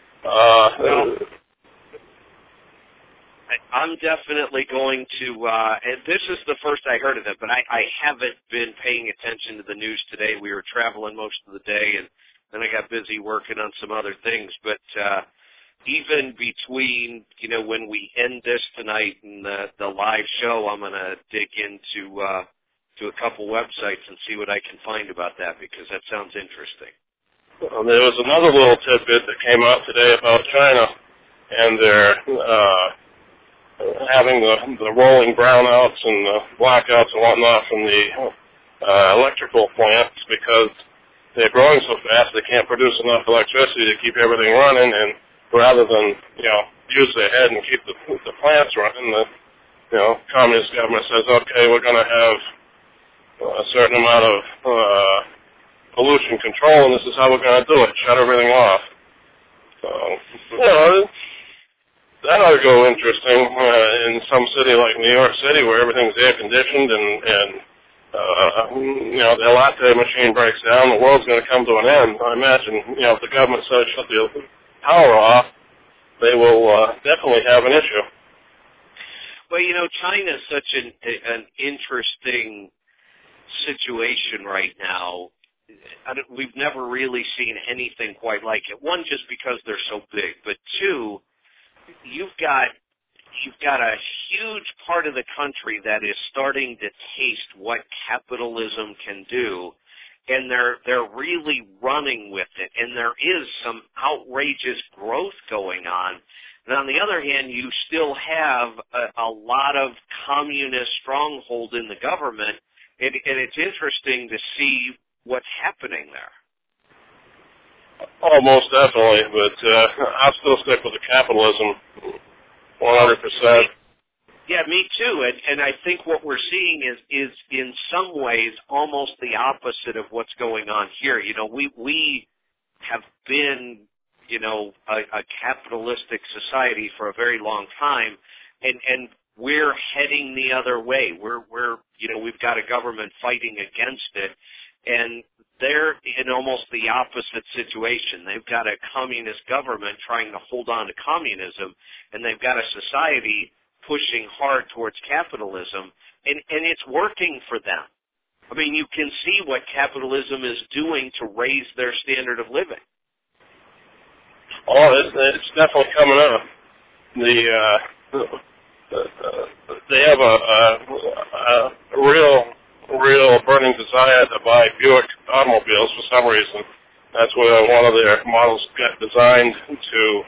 Speaker 2: I'm definitely going to, and this is the first I heard of it, but I haven't been paying attention to the news today. We were traveling most of the day, and then I got busy working on some other things, but even between, when we end this tonight and the live show, I'm going to dig into to a couple websites and see what I can find about that, because that sounds interesting.
Speaker 10: There was another little tidbit that came out today about China, and they're having the rolling brownouts and the blackouts and whatnot from the electrical plants because they're growing so fast they can't produce enough electricity to keep everything running, and rather than, use their head and keep the plants running, the communist government says, okay, we're going to have a certain amount of pollution control, and this is how we're going to do it, shut everything off. So, that ought to go interesting in some city like New York City where everything's air-conditioned and the latte machine breaks down, the world's going to come to an end. I imagine, if the government says shut the power off, they will definitely have an issue.
Speaker 2: Well, China's such an interesting situation right now. We've never really seen anything quite like it. One, just because they're so big, but two, you've got you've got a huge part of the country that is starting to taste what capitalism can do, and they're really running with it, and there is some outrageous growth going on. And on the other hand, you still have a lot of communist stronghold in the government, and it's interesting to see what's happening there.
Speaker 10: Oh, most definitely, but I'll still stick with the capitalism 100%.
Speaker 2: Yeah, me too. And I think what we're seeing is in some ways almost the opposite of what's going on here. You know, we have been, you know, a capitalistic society for a very long time, and we're heading the other way. We're you know, we've got a government fighting against it, and they're in almost the opposite situation. They've got a communist government trying to hold on to communism, and they've got a society pushing hard towards capitalism, and it's working for them. I mean, you can see what capitalism is doing to raise their standard of living.
Speaker 10: Oh, it's definitely coming up. They have a real burning desire to buy Buick automobiles for some reason. That's where one of their models got designed to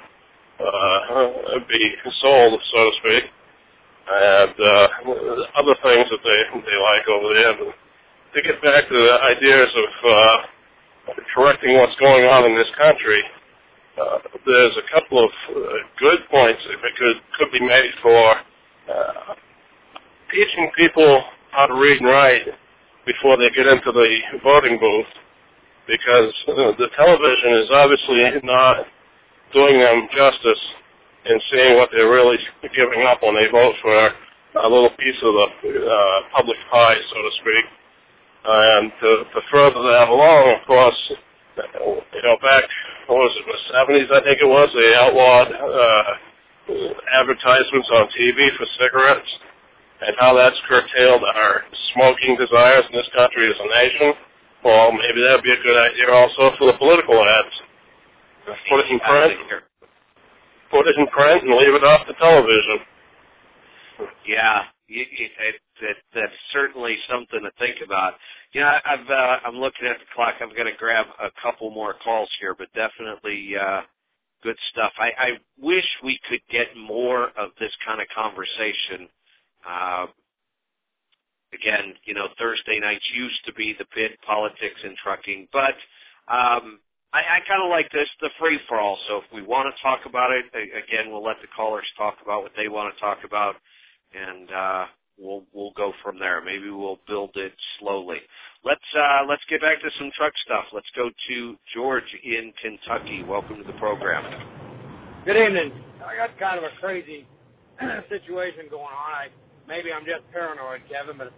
Speaker 10: be sold, so to speak, and other things that they like over there. But to get back to the ideas of correcting what's going on in this country, there's a couple of good points that could be made for teaching people how to read and write before they get into the voting booth, because the television is obviously not doing them justice in seeing what they're really giving up when they vote for a little piece of the public pie, so to speak. And to further that along, of course, you know, back, what was it, in the 70s, I think it was, they outlawed advertisements on TV for cigarettes, and how that's curtailed our smoking desires in this country as a nation. Well, maybe that would be a good idea also for the political ads. Put it in print. Put it in print and leave it off the television.
Speaker 2: Yeah, that's certainly something to think about. You know, I'm looking at the clock. I'm going to grab a couple more calls here, but definitely good stuff. I wish we could get more of this kind of conversation. Again, you know, Thursday nights used to be the pit, politics and trucking, but I kind of like this, the free-for-all. So if we want to talk about it, again, we'll let the callers talk about what they want to talk about, and we'll go from there. Maybe we'll build it slowly. Let's get back to some truck stuff. Let's go to George in Kentucky. Welcome to the program.
Speaker 11: Good evening. I got kind of a crazy situation going on. Maybe I'm just paranoid, Kevin, but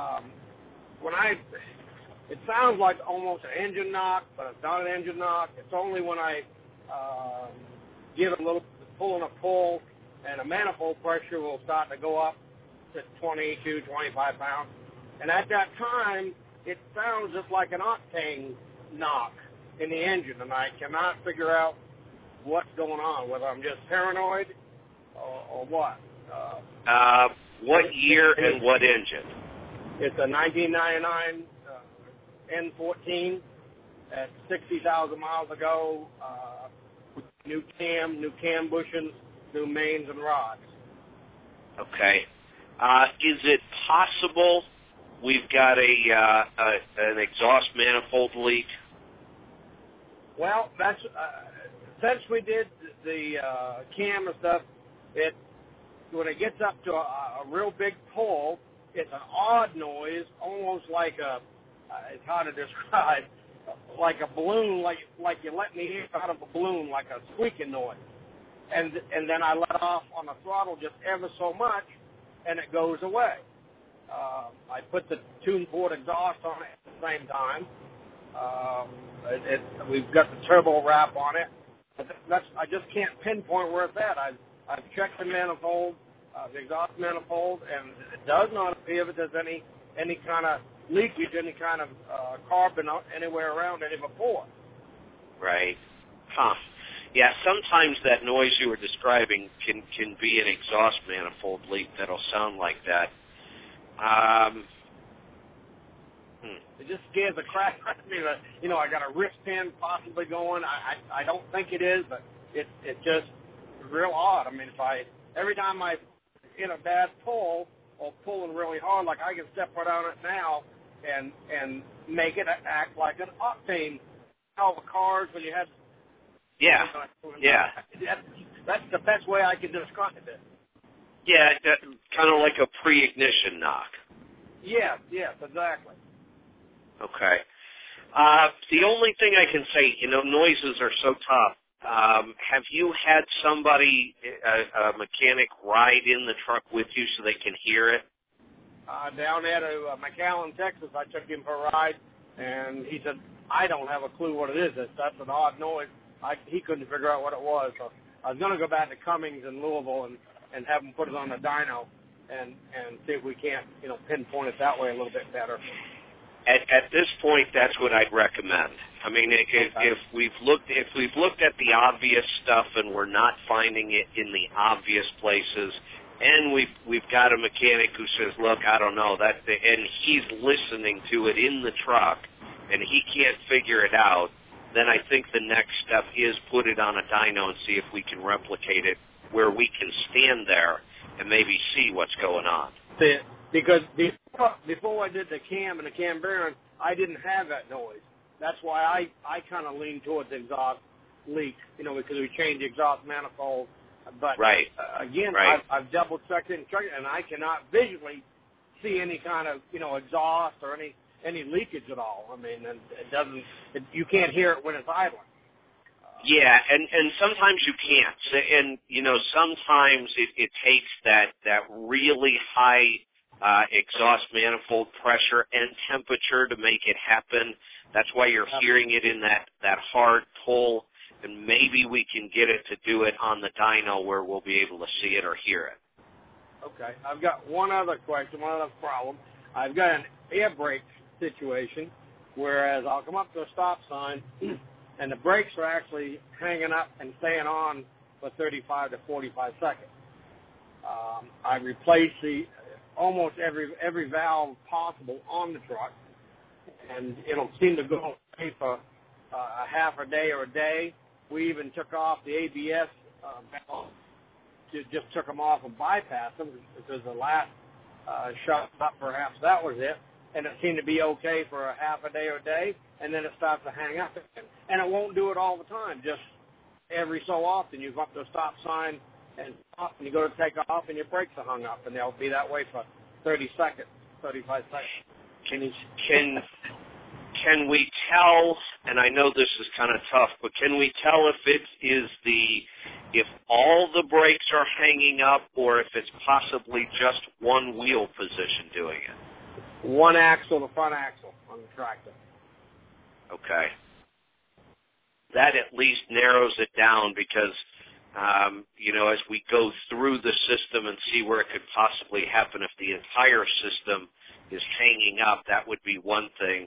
Speaker 11: it sounds like almost an engine knock, but it's not an engine knock. It's only when I give a little pulling a pull, and a manifold pressure will start to go up to 22, 25 pounds. And at that time, it sounds just like an octane knock in the engine, and I cannot figure out what's going on, whether I'm just paranoid or what.
Speaker 2: What year and what engine?
Speaker 11: It's a 1999 N14 at 60,000 miles ago. New cam bushings, new mains and rods.
Speaker 2: Okay. Is it possible we've got an exhaust manifold leak?
Speaker 11: Well, that's since we did the cam and stuff, when it gets up to a real big pull, it's an odd noise, almost like it's hard to describe, like a balloon, like you let me hear out of a balloon, like a squeaking noise. And then I let off on the throttle just ever so much, and it goes away. I put the tune port exhaust on it at the same time. We've got the turbo wrap on it. I just can't pinpoint where it's at. I've checked the manifold, the exhaust manifold, and it does not appear that there's any kind of leakage, any kind of carbon anywhere around any before.
Speaker 2: Right. Huh. Yeah, sometimes that noise you were describing can be an exhaust manifold leak that'll sound like that.
Speaker 11: It just scares the crap out of me. I got a wrist pin possibly going. I don't think it is, but it's just real odd. I mean, every time I hit a bad pull or pulling really hard, like I can step right on it now and make it act like an octane. All the cars when you had.
Speaker 2: Yeah.
Speaker 11: That's the best way I can describe it.
Speaker 2: Yeah, kind of like a pre-ignition knock.
Speaker 11: Yes, exactly.
Speaker 2: Okay. The only thing I can say, noises are so tough. Have you had somebody, a mechanic, ride in the truck with you so they can hear it?
Speaker 11: Down at McAllen, Texas, I took him for a ride, and he said, I don't have a clue what it is. That's an odd noise. He couldn't figure out what it was. So I was going to go back to Cummings in Louisville and have them put it on the dyno and see if we can't, pinpoint it that way a little bit better.
Speaker 2: At this point, that's what I'd recommend. I mean, if we've looked at the obvious stuff and we're not finding it in the obvious places, and we've got a mechanic who says, look, I don't know, and he's listening to it in the truck, and he can't figure it out, then I think the next step is put it on a dyno and see if we can replicate it where we can stand there and maybe see what's going on.
Speaker 11: Because before I did the cam and the cam bearing, I didn't have that noise. That's why I kind of lean towards exhaust leak, because we changed the exhaust manifold. But
Speaker 2: right.
Speaker 11: Again,
Speaker 2: right.
Speaker 11: I've double checked it and I cannot visually see any kind of exhaust or any leakage at all. I mean, it doesn't. You can't hear it when it's idling.
Speaker 2: Yeah, and sometimes you can't, and sometimes it takes that really high exhaust manifold pressure and temperature to make it happen. That's why you're hearing it in that hard pull, and maybe we can get it to do it on the dyno where we'll be able to see it or hear it.
Speaker 11: Okay, I've got one other question, one other problem. I've got an air brake situation, whereas I'll come up to a stop sign, and the brakes are actually hanging up and staying on for 35 to 45 seconds. I replace almost every valve possible on the truck, and it'll seem to go away for a half a day or a day. We even took off the ABS valve, just took them off and bypassed them because the last shot up, perhaps that was it, and it seemed to be okay for a half a day or a day, and then it starts to hang up again. And it won't do it all the time, just every so often you go up to a stop sign and stop, and you go to take off, and your brakes are hung up, and they'll be that way for 30 seconds, 35 seconds.
Speaker 2: Can we tell, and I know this is kind of tough, but can we tell if it is if all the brakes are hanging up or if it's possibly just one wheel position doing it?
Speaker 11: One axle, the front axle on the tractor.
Speaker 2: Okay. That at least narrows it down because, as we go through the system and see where it could possibly happen, if the entire system is hanging up, that would be one thing.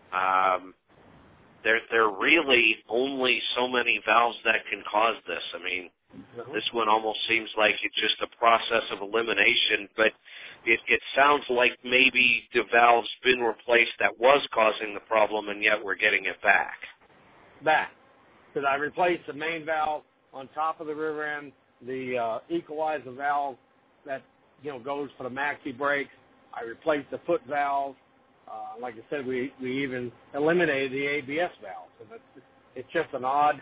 Speaker 2: There are really only so many valves that can cause this. I mean, this one almost seems like it's just a process of elimination, but it sounds like maybe the valve's been replaced that was causing the problem, and yet we're getting it back.
Speaker 11: Because I replaced the main valve on top of the rear end, the equalizer valve that goes for the maxi brakes. I replaced the foot valve. Like I said, we even eliminated the ABS valve. So it's just an odd.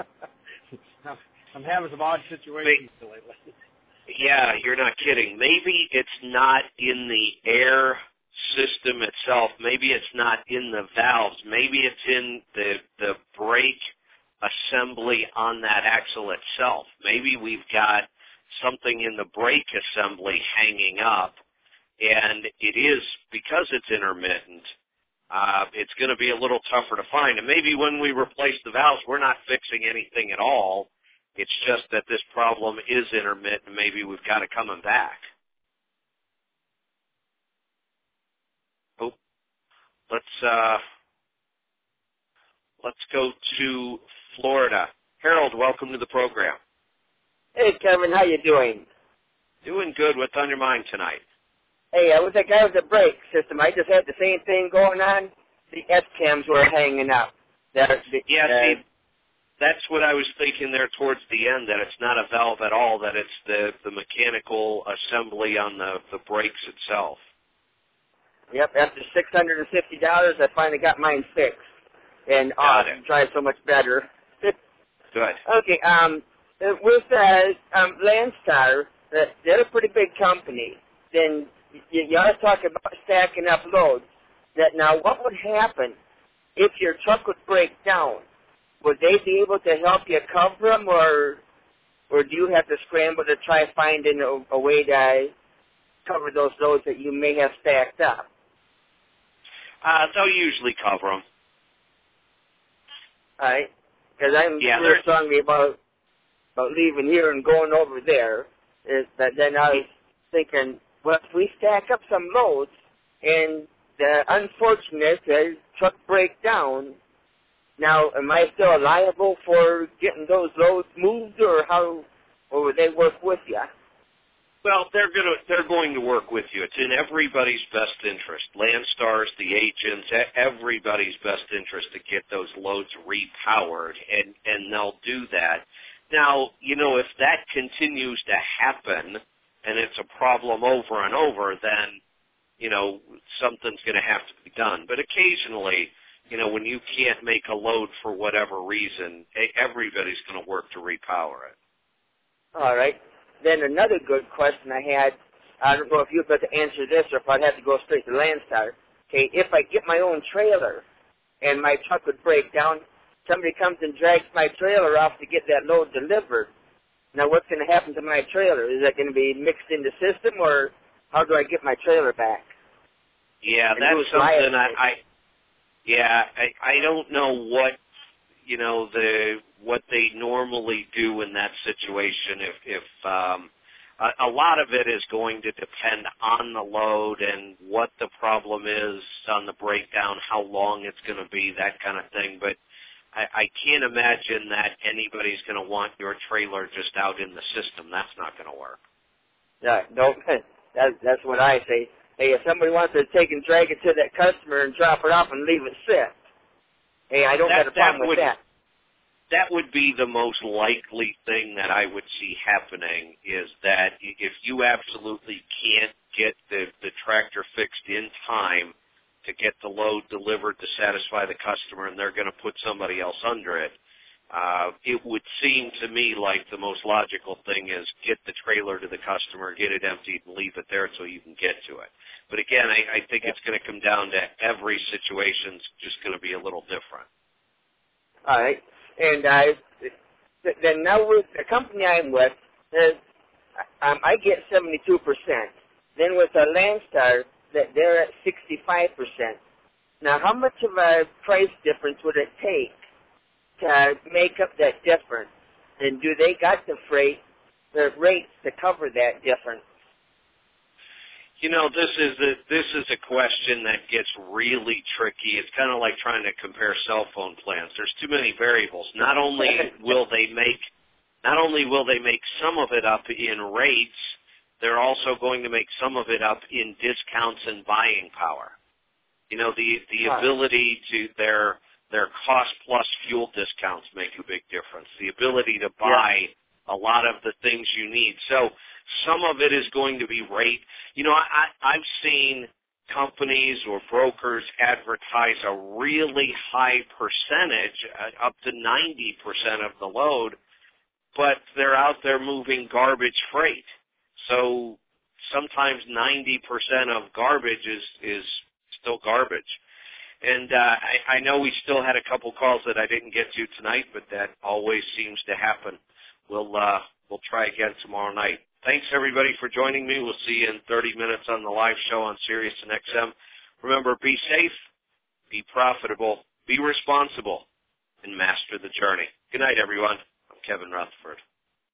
Speaker 11: I'm having some odd situations lately.
Speaker 2: Yeah, you're not kidding. Maybe it's not in the air system itself. Maybe it's not in the valves. Maybe it's in the brake assembly on that axle itself. Maybe we've got something in the brake assembly hanging up, and it is, because it's intermittent, it's going to be a little tougher to find. And maybe when we replace the valves, we're not fixing anything at all. It's just that this problem is intermittent, and maybe we've got it coming back. Oh, let's go to Florida. Harold, welcome to the program.
Speaker 12: Hey, Kevin, how you doing?
Speaker 2: Doing good. What's on your mind tonight?
Speaker 12: Hey, I was the guy with the brake system. I just had the same thing going on. The S-cams were hanging up.
Speaker 2: See, that's what I was thinking there towards the end, that it's not a valve at all, that it's the mechanical assembly on the brakes itself.
Speaker 12: Yep, after $650, I finally got mine fixed. And it drives so much better.
Speaker 2: Good.
Speaker 12: Okay, with Landstar, they're a pretty big company. Then you ought to talk about stacking up loads. Now, what would happen if your truck would break down? Would they be able to help you cover them, or do you have to scramble to try finding a way to cover those loads that you may have stacked up?
Speaker 2: They'll usually cover them.
Speaker 12: All right, because I'm real strongly about leaving here and going over there. But then I was thinking, well, if we stack up some loads and the unfortunate truck break down, now am I still liable for getting those loads moved, or would they work with you?
Speaker 2: Well, they're going to work with you. It's in everybody's best interest. Landstar's, the agents, everybody's best interest to get those loads repowered, and they'll do that. Now, if that continues to happen and it's a problem over and over, then, something's going to have to be done. But occasionally, when you can't make a load for whatever reason, everybody's going to work to repower it.
Speaker 12: All right. Then another good question I had, I don't know if you'd like to answer this or if I'd have to go straight to Landstar. Okay, if I get my own trailer and my truck would break down, somebody comes and drags my trailer off to get that load delivered. Now, what's going to happen to my trailer? Is that going to be mixed in the system, or how do I get my trailer back?
Speaker 2: Yeah, that's something I don't know what what they normally do in that situation. If a lot of it is going to depend on the load and what the problem is on the breakdown, how long it's going to be, that kind of thing. But I can't imagine that anybody's going to want your trailer just out in the system. That's not going to work.
Speaker 12: Yeah, no, that's what I say. Hey, if somebody wants to take and drag it to that customer and drop it off and leave it sit, hey, I don't have a problem with that.
Speaker 2: That would be the most likely thing that I would see happening, is that if you absolutely can't get the tractor fixed in time to get the load delivered to satisfy the customer, and they're going to put somebody else under it, it would seem to me like the most logical thing is get the trailer to the customer, get it emptied, and leave it there so you can get to it. But again, I think it's going to come down to every situation's just going to be a little different.
Speaker 12: All right. And then now with the company I'm with, I get 72%. Then with the Landstar, they're at 65%. Now, how much of a price difference would it take to make up that difference? And do they got the rates to cover that difference?
Speaker 2: This is a question that gets really tricky. It's kind of like trying to compare cell phone plans. There's too many variables. Not only will they make some of it up in rates, they're also going to make some of it up in discounts and buying power. The ability to their cost plus fuel discounts make a big difference. The ability to buy a lot of the things you need. So some of it is going to be rate. I've seen companies or brokers advertise a really high percentage, up to 90% of the load, but they're out there moving garbage freight. So sometimes 90% of garbage is still garbage. And I know we still had a couple calls that I didn't get to tonight, but that always seems to happen. We'll try again tomorrow night. Thanks, everybody, for joining me. We'll see you in 30 minutes on the live show on Sirius and XM. Remember, be safe, be profitable, be responsible, and master the journey. Good night, everyone. I'm Kevin Rutherford.